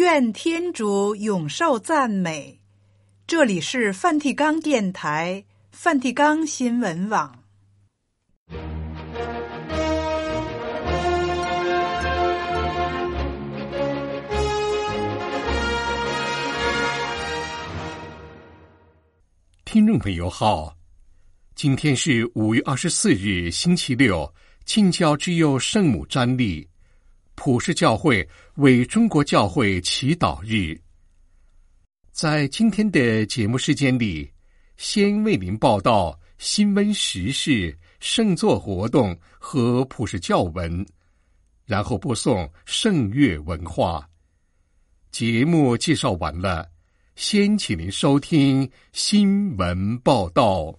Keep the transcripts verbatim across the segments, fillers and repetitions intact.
愿天主永受赞美。这里是梵蒂冈电台、梵蒂冈新闻网。 听众朋友好，今天是五月二十四日，星期六，近教之佑圣母瞻礼，普世教会为中国教会祈祷日。在今天的节目时间里，先为您报道新闻时事、圣座活动和普世教文，然后播送圣乐文化。节目介绍完了，先请您收听新闻报道。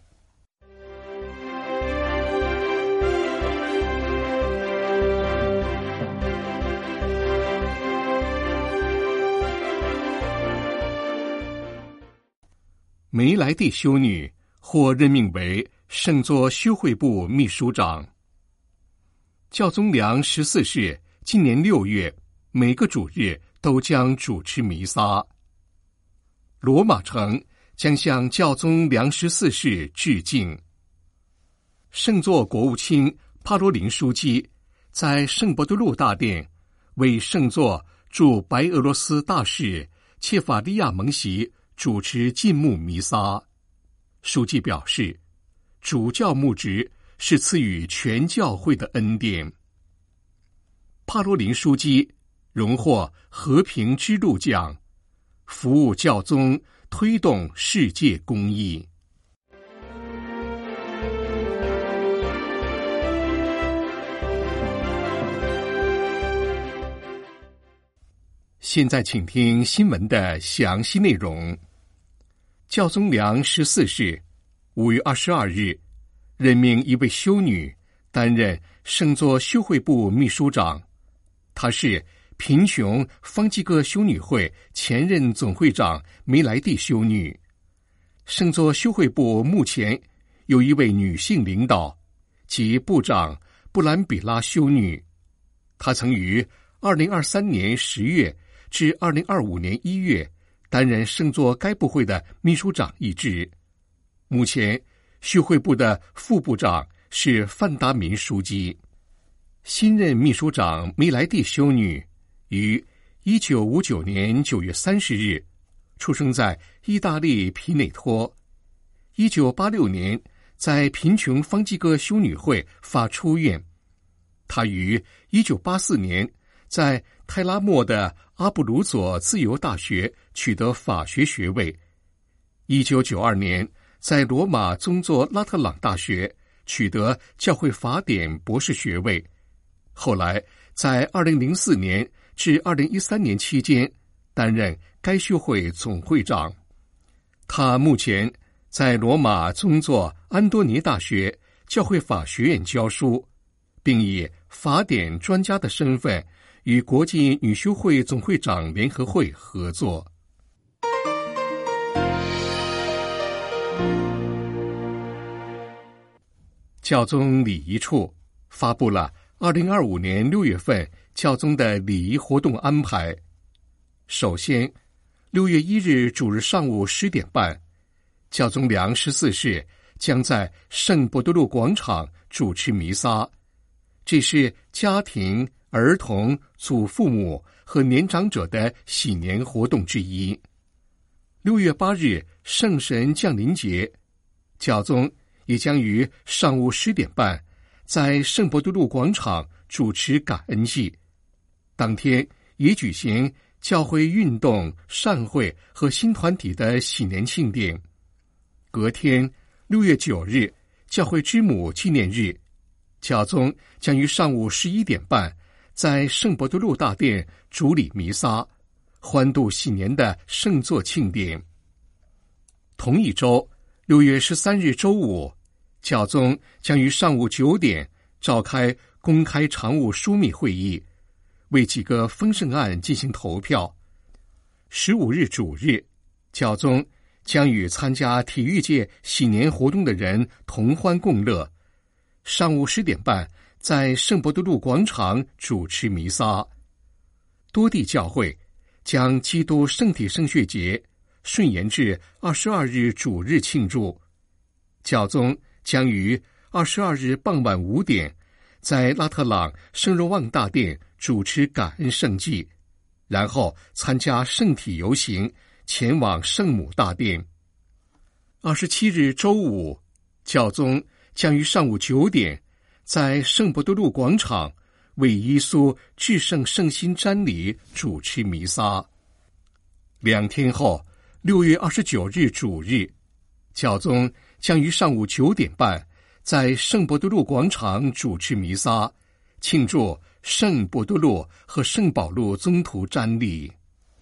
梅莱蒂修女获任命为圣座修会部秘书长。教宗良十四世今年六月每个主日都将主持弥撒。罗马城将向教宗良十四世致敬。圣座国务卿帕罗林枢机在圣伯多禄大殿为圣座驻白俄罗斯大使切法利亚蒙席主持禁牧弥撒。书记表示，主教牧职是赐予全教会的恩典。帕罗林枢机荣获和平之路奖，服务教宗，推动世界公益。现在请听新闻的详细内容。教宗良十四世五月二十二日任命一位修女担任圣座修会部秘书长，她是贫穷方济各修女会前任总会长梅莱蒂修女。圣座修会部目前有一位女性领导，即部长布兰比拉修女。她曾于二零二三年十月至二零二五年一月担任圣座该部会的秘书长一职。目前修会部的副部长是范达民枢机。新任秘书长梅莱蒂修女于一九五九年九月三十日出生在意大利皮内托。一九八六年在贫穷方济各修女会发出院。她于一九八四年在泰拉莫的阿布鲁佐自由大学取得法学学位。一九九二年在罗马宗座拉特朗大学取得教会法典博士学位。后来在二零零四年至二零一三年期间担任该修会总会长。他目前在罗马宗座安多尼大学教会法学院教书，并以法典专家的身份与国际女修会总会长联合会合作。教宗礼仪处发布了二零二五年六月份教宗的礼仪活动安排。首先，六月一日主日上午十点半，教宗良十四世将在圣伯多禄广场主持弥撒，这是家庭、儿童、祖父母和年长者的喜年活动之一。六月八日圣神降临节，教宗也将于上午十点半在圣伯多禄广场主持感恩祭。当天也举行教会运动、善会和新团体的喜年庆典。隔天六月九日教会之母纪念日，教宗将于上午十一点半在圣伯多禄大殿主礼弥撒，欢度喜年的圣座庆典。同一周六月十三日周五，教宗将于上午九点召开公开常务枢密会议，为几个丰盛案进行投票。十五日主日，教宗将与参加体育界喜年活动的人同欢共乐。上午十点半在圣伯多禄广场主持弥撒。多地教会将基督圣体圣血节顺延至二十二日主日庆祝。教宗将于二十二日傍晚五点在拉特朗圣若望大殿主持感恩圣祭，然后参加圣体游行前往圣母大殿。二十七日周五，教宗将于上午九点在圣伯多禄广场为耶稣至圣圣心瞻礼主持弥撒。两天后，六月二十九日主日，教宗将于上午九点半在圣伯多禄广场主持弥撒，庆祝圣伯多禄和圣保禄宗徒瞻礼。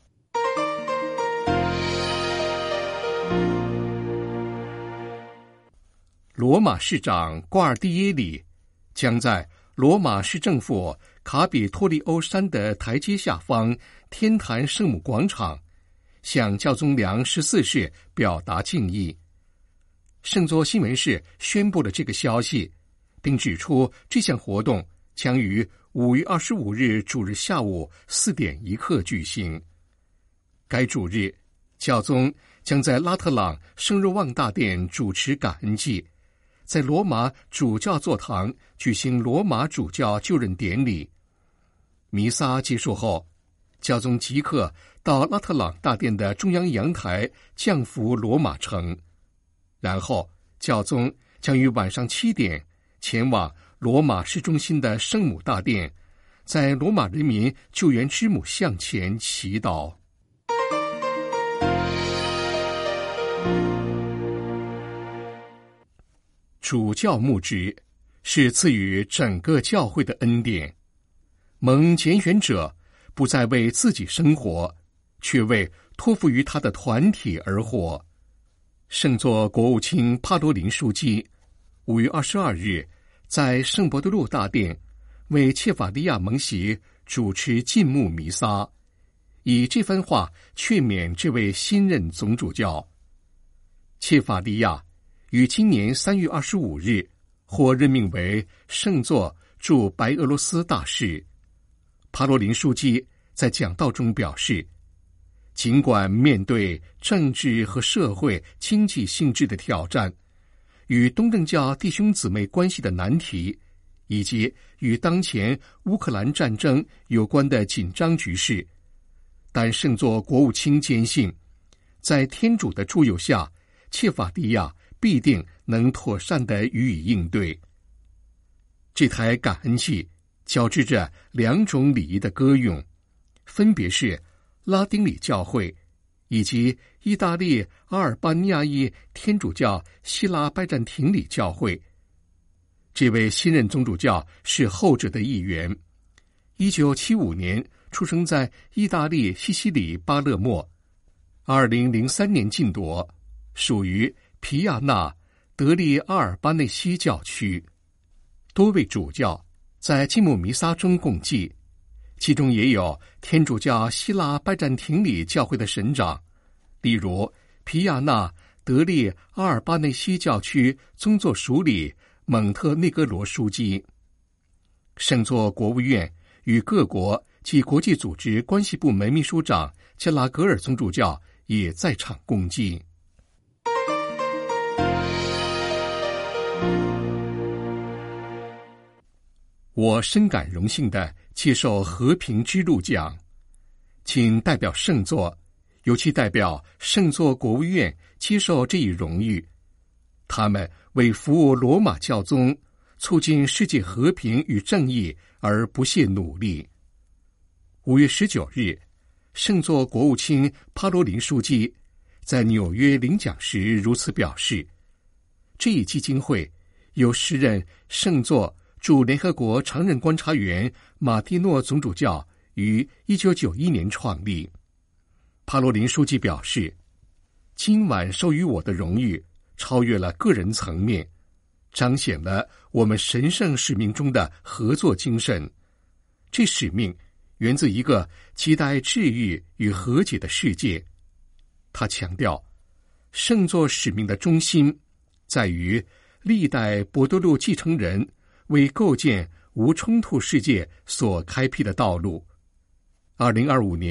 罗马市长瓜尔蒂耶里将在罗马市政府卡比托利欧山的台阶下方天坛圣母广场向教宗良十四世表达敬意。圣座新闻社宣布了这个消息，并指出这项活动将于五月二十五日主日下午四点一刻举行。该主日，教宗将在拉特朗圣若望大殿主持感恩祭，在罗马主教座堂举行罗马主教就任典礼。弥撒结束后，教宗即刻到拉特朗大殿的中央阳台降服罗马城，然后教宗将于晚上七点前往罗马市中心的圣母大殿，在罗马人民救援之母像前祈祷。主教牧职是赐予整个教会的恩典，蒙拣选者不再为自己生活，却为托付于他的团体而活。圣座国务卿帕多林枢机五月二十二日在圣伯多禄大殿为切法利亚蒙洗主持禁牧弥撒，以这番话劝勉这位新任总主教。切法利亚于今年三月二十五日获任命为圣座驻白俄罗斯大使。帕罗林枢机在讲道中表示，尽管面对政治和社会经济性质的挑战，与东正教弟兄姊妹关系的难题，以及与当前乌克兰战争有关的紧张局势，但圣座国务卿坚信，在天主的助佑下，切法利亚必定能妥善地予以应对。这台感恩祭交织着两种礼仪的歌咏，分别是拉丁礼教会以及意大利阿尔巴尼亚裔天主教希腊拜占庭礼教会。这位新任总主教是后者的一员，一九七五年出生在意大利西西里巴勒莫，二零零三年晋铎，属于皮亚纳德利阿尔巴内西教区。多位主教在禁牧弥撒中共祭，其中也有天主教希腊拜占庭礼教会的神长，例如皮亚纳德利阿尔巴内西教区宗座署理蒙特内哥罗枢机。圣座国务院与各国及国际组织关系部门秘书长加拉格尔总主教也在场共祭。我深感荣幸地接受和平之路奖，请代表圣座，尤其代表圣座国务院接受这一荣誉。他们为服务罗马教宗、促进世界和平与正义而不懈努力。五月十九日，圣座国务卿帕罗林枢机在纽约领奖时如此表示：这一基金会由时任圣座驻联合国常任观察员马蒂诺总主教于一九九一年创立。帕罗林书记表示，今晚授予我的荣誉超越了个人层面，彰显了我们神圣使命中的合作精神。这使命源自一个期待治愈与和解的世界。他强调，圣座使命的中心在于历代伯多禄继承人为构建无冲突世界所开辟的道路。二零二五年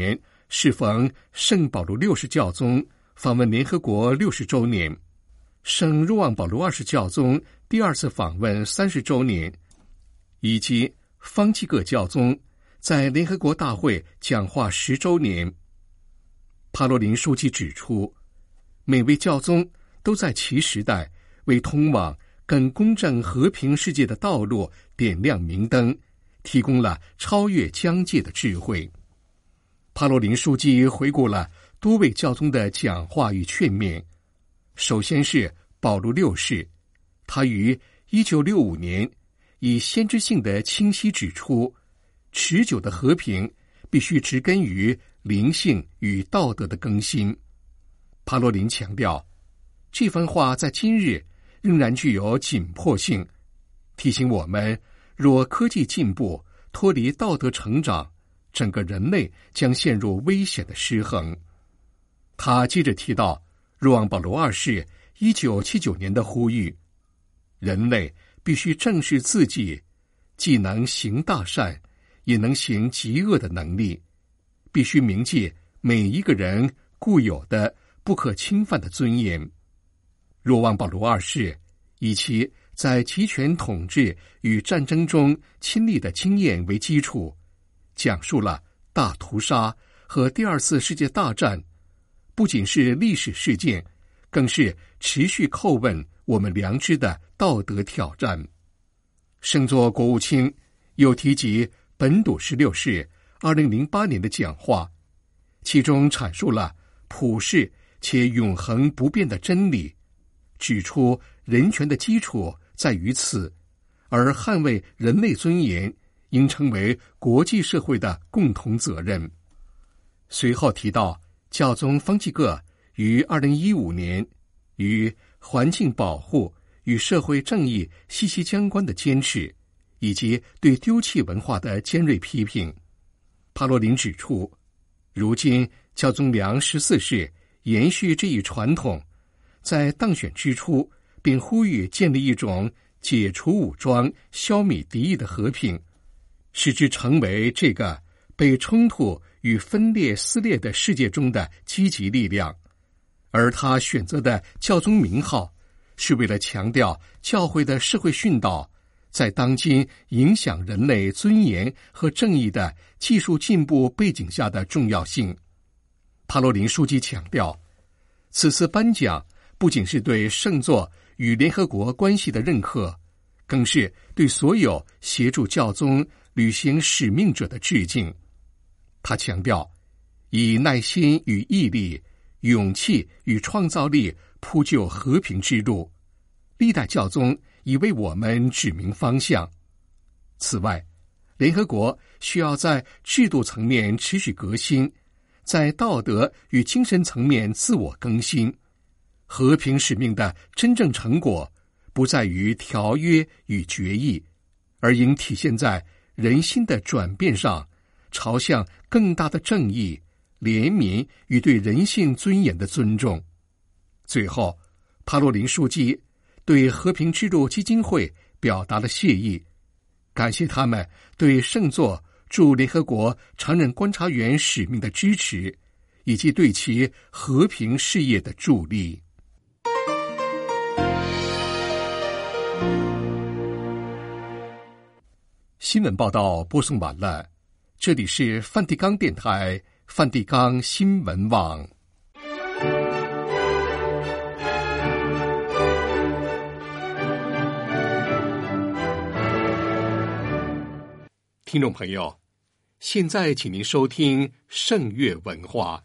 适逢圣保罗六世教宗访问联合国六十周年，圣若望保罗二世教宗第二次访问三十周年，以及方济各教宗在联合国大会讲话十周年。帕罗林书记指出，每位教宗都在其时代为通往更公正和平世界的道路点亮明灯，提供了超越疆界的智慧。帕罗林书记回顾了多位教宗的讲话与劝勉。首先是保禄六世，他于一九六五年以先知性的清晰指出，持久的和平必须植根于灵性与道德的更新。帕罗林强调，这番话在今日仍然具有紧迫性，提醒我们，若科技进步脱离道德成长，整个人类将陷入危险的失衡。他接着提到若望保罗二世一九七九年的呼吁，人类必须正视自己既能行大善也能行极恶的能力，必须铭记每一个人固有的不可侵犯的尊严。若望保罗二世以其在集权统治与战争中亲历的经验为基础，讲述了大屠杀和第二次世界大战不仅是历史事件，更是持续叩问我们良知的道德挑战。圣座国务卿又提及本笃十六世二零零八年的讲话，其中阐述了普世且永恒不变的真理，指出人权的基础在于此，而捍卫人类尊严应成为国际社会的共同责任。随后提到教宗方济各于二零一五年与环境保护与社会正义息息相关的坚持，以及对丢弃文化的尖锐批评。帕罗林指出，如今教宗良十四世延续这一传统，在当选之初便呼吁建立一种解除武装、消弭敌意的和平，使之成为这个被冲突与分裂撕裂的世界中的积极力量。而他选择的教宗名号，是为了强调教会的社会训导在当今影响人类尊严和正义的技术进步背景下的重要性。帕罗林书记强调，此次颁奖不仅是对圣座与联合国关系的认可，更是对所有协助教宗履行使命者的致敬。他强调，以耐心与毅力、勇气与创造力铺就和平之路，历代教宗已为我们指明方向。此外，联合国需要在制度层面持续革新，在道德与精神层面自我更新。和平使命的真正成果不在于条约与决议，而应体现在人心的转变上，朝向更大的正义、怜悯与对人性尊严的尊重。最后，帕罗林书记对和平之路基金会表达了谢意，感谢他们对圣座驻联合国常任观察员使命的支持，以及对其和平事业的助力。新闻报道播送完了，这里是梵蒂冈电台梵蒂冈新闻网。听众朋友，现在请您收听圣乐文化。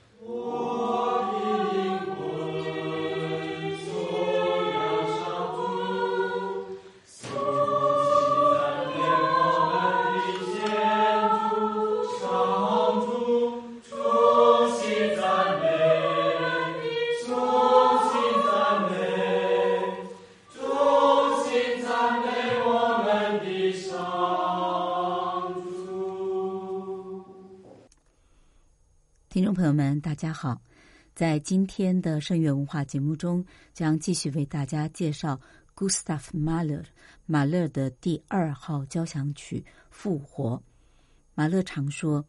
听众朋友们大家好，在今天的圣乐文化节目中，将继续为大家介绍 Gustav Mahler 马勒的第二号交响曲《复活》。马勒常说，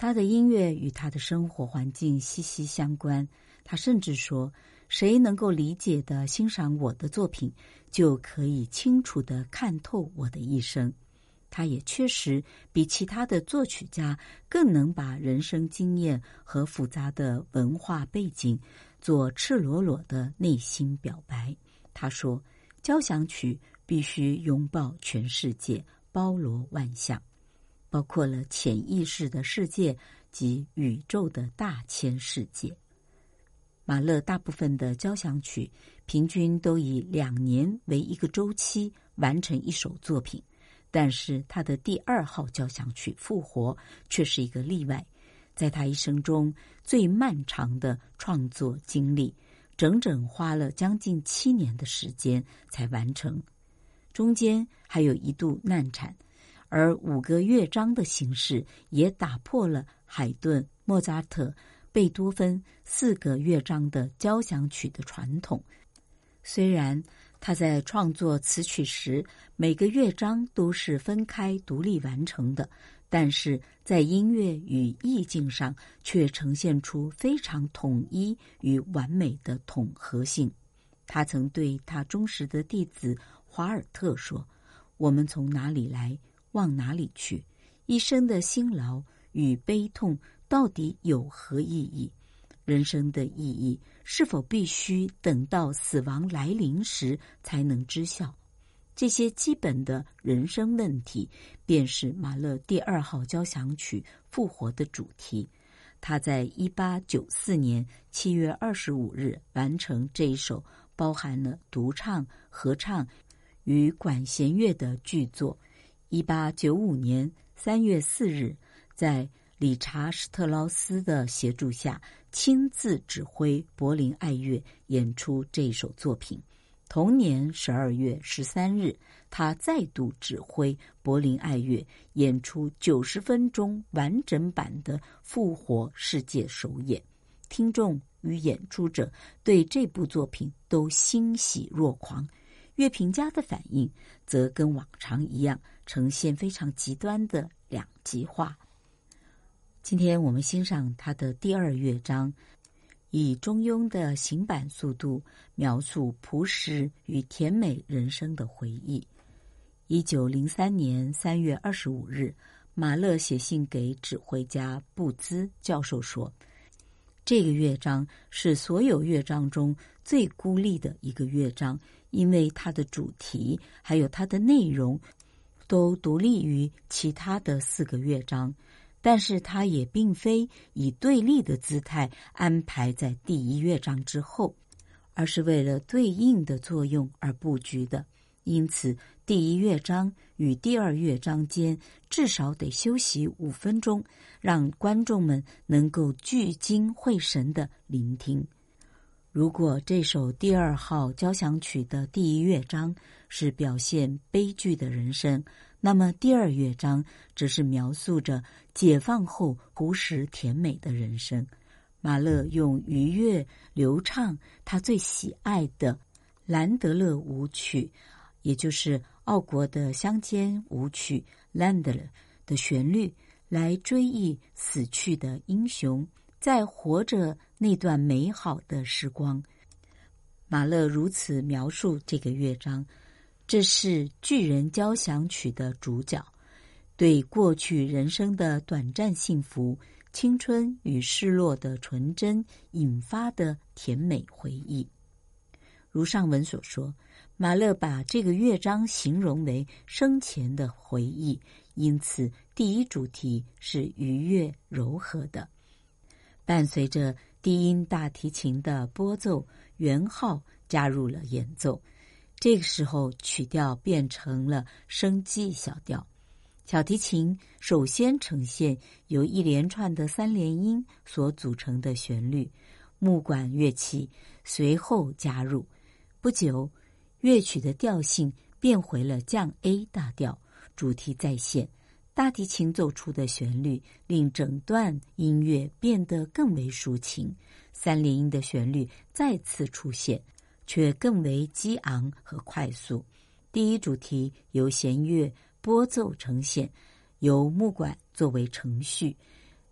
他的音乐与他的生活环境息息相关。他甚至说，谁能够理解地欣赏我的作品，就可以清楚地看透我的一生。他也确实比其他的作曲家更能把人生经验和复杂的文化背景做赤裸裸的内心表白。他说，交响曲必须拥抱全世界，包罗万象，包括了潜意识的世界及宇宙的大千世界。马勒大部分的交响曲平均都以两年为一个周期完成一首作品，但是他的第二号交响曲《复活》却是一个例外，在他一生中最漫长的创作经历，整整花了将近七年的时间才完成，中间还有一度难产，而五个乐章的形式也打破了海顿、莫扎特、贝多芬四个乐章的交响曲的传统。虽然他在创作词曲时，每个乐章都是分开独立完成的，但是在音乐与意境上却呈现出非常统一与完美的统合性。他曾对他忠实的弟子华尔特说，我们从哪里来，往哪里去，一生的辛劳与悲痛到底有何意义？人生的意义是否必须等到死亡来临时才能知晓？这些基本的人生问题便是马勒第二号交响曲《复活》的主题。他在一八九四年七月二十五日完成这一首包含了独唱、合唱与管弦乐的剧作。一八九五年三月四日，在理查施特劳斯的协助下，亲自指挥柏林爱乐演出这首作品。同年十二月十三日，他再度指挥柏林爱乐演出九十分钟完整版的《复活》世界首演。听众与演出者对这部作品都欣喜若狂，乐评家的反应则跟往常一样，呈现非常极端的两极化。今天我们欣赏他的第二乐章，以中庸的行板速度描述朴实与甜美人生的回忆。一九零三年三月二十五日，马勒写信给指挥家布兹教授说，这个乐章是所有乐章中最孤立的一个乐章，因为它的主题还有它的内容都独立于其他的四个乐章，但是它也并非以对立的姿态安排在第一乐章之后，而是为了对应的作用而布局的。因此，第一乐章与第二乐章间至少得休息五分钟，让观众们能够聚精会神地聆听。如果这首第二号交响曲的第一乐章是表现悲剧的人生，那么第二乐章则是描述着解放后朴实甜美的人生。马勒用愉悦流畅他最喜爱的兰德勒舞曲，也就是奥国的乡间舞曲 Landler 的旋律，来追忆死去的英雄在活着那段美好的时光。马勒如此描述这个乐章，这是巨人交响曲的主角，对过去人生的短暂幸福、青春与失落的纯真引发的甜美回忆。如上文所说，马勒把这个乐章形容为生前的回忆，因此第一主题是愉悦柔和的，伴随着低音大提琴的拨奏，圆号加入了演奏。这个时候曲调变成了生机小调，小提琴首先呈现由一连串的三连音所组成的旋律，木管乐器随后加入。不久，乐曲的调性变回了降 A 大调，主题再现，大提琴奏出的旋律令整段音乐变得更为抒情，三连音的旋律再次出现，却更为激昂和快速。第一主题由弦乐拨奏呈现，由木管作为承续，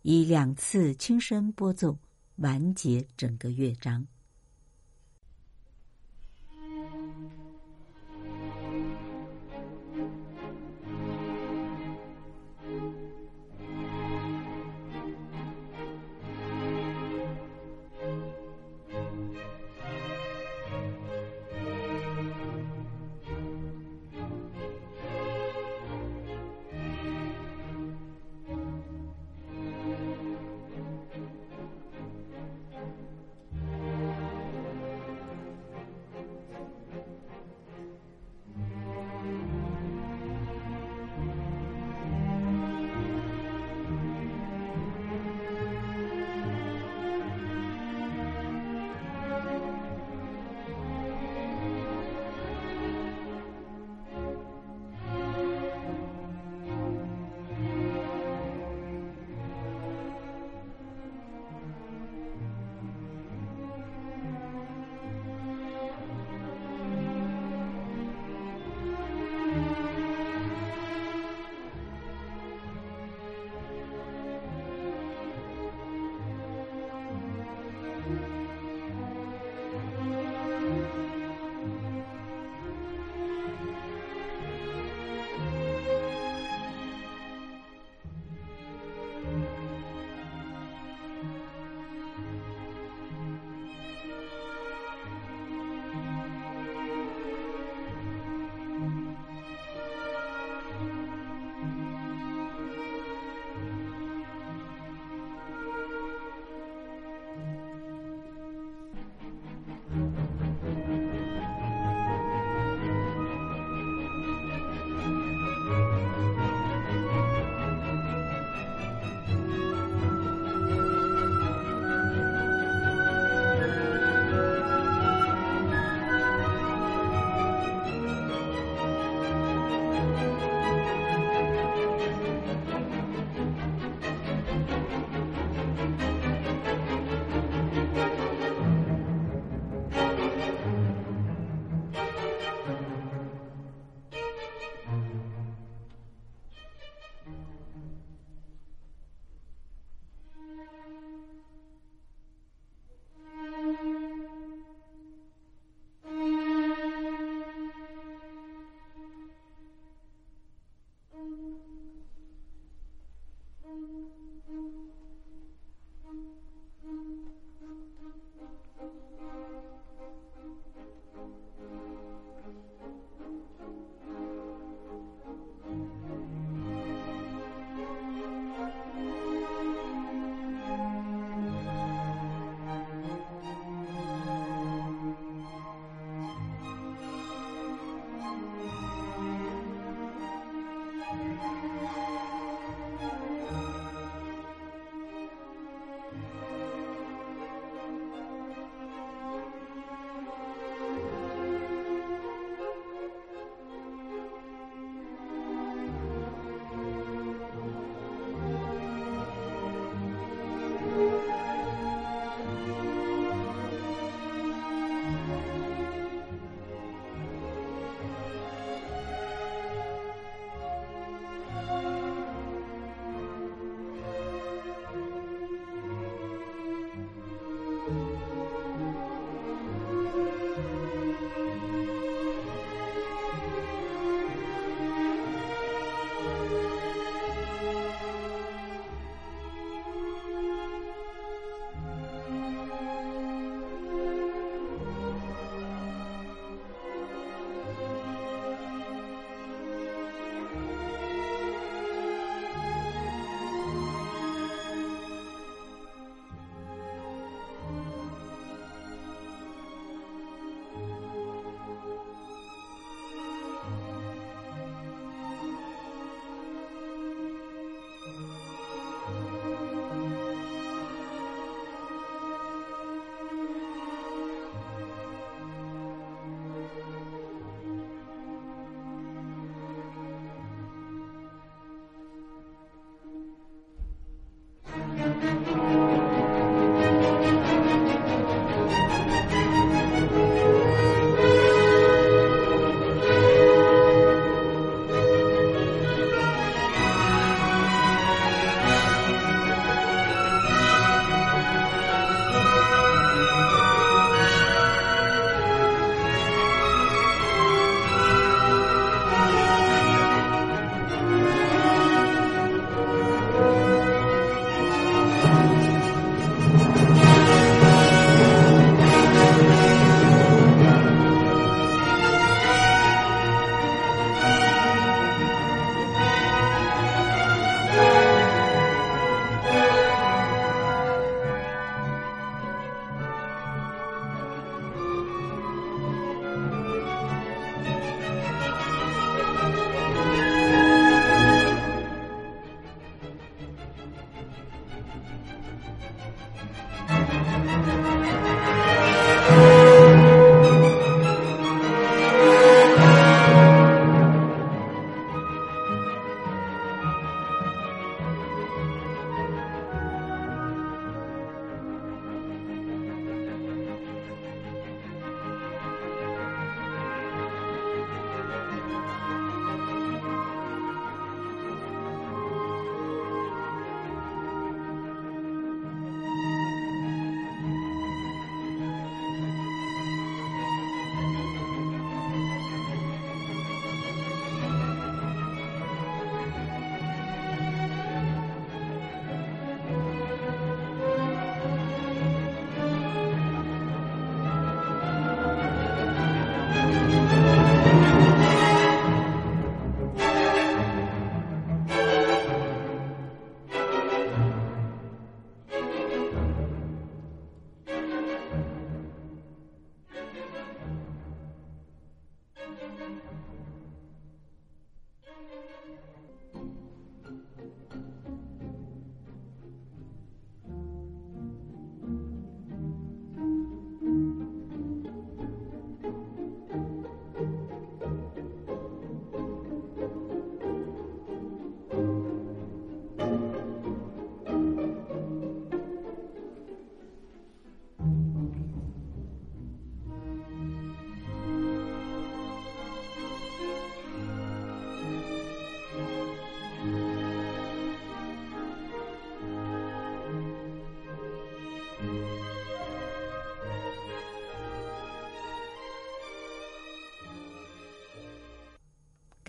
以两次轻声拨奏完结整个乐章。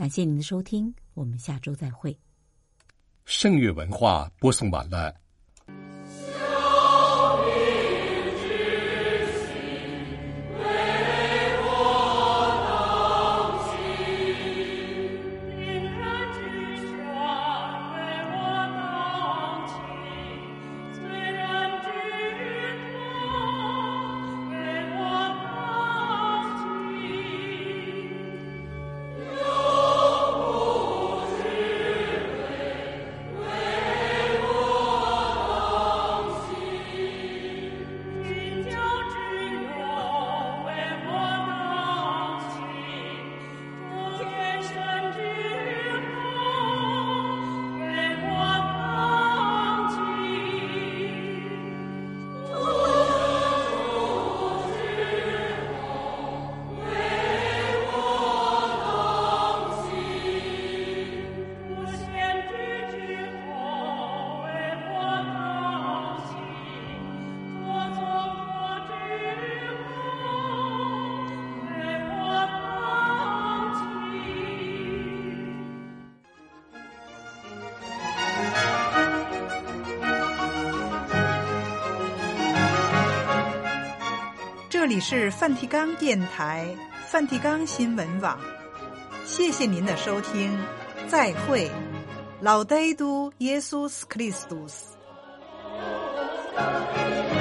感谢您的收听，我们下周再会。 圣乐文化播送完了。 这里是梵蒂冈电台梵蒂冈新闻网，谢谢您的收听，再会。Laudetur Jesus Christus。